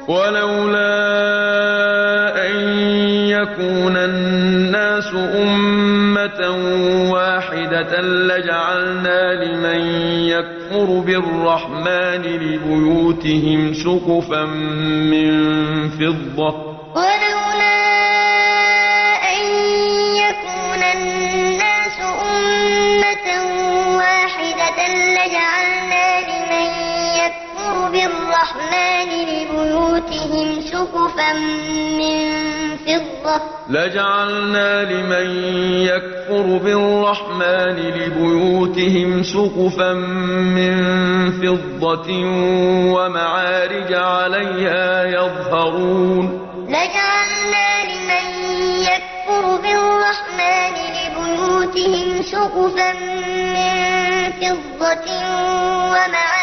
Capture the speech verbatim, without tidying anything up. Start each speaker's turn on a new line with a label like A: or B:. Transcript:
A: ولولا أن يكون الناس أمة واحدة لجعلنا لمن يكفر بالرحمن لبيوتهم سقفا من فضة
B: ولولا أن يكون الناس أمة واحدة لجعلنا لمن يكفر بالرحمن لبيوتهم سقفا من فضة لجعلنا لمن يكفر بالرحمن لبيوتهم سقفا من فضة ومعارج عليها يظهرون لجعلنا لمن يكفر بالرحمن لبيوتهم سقفا من فضة ومعارج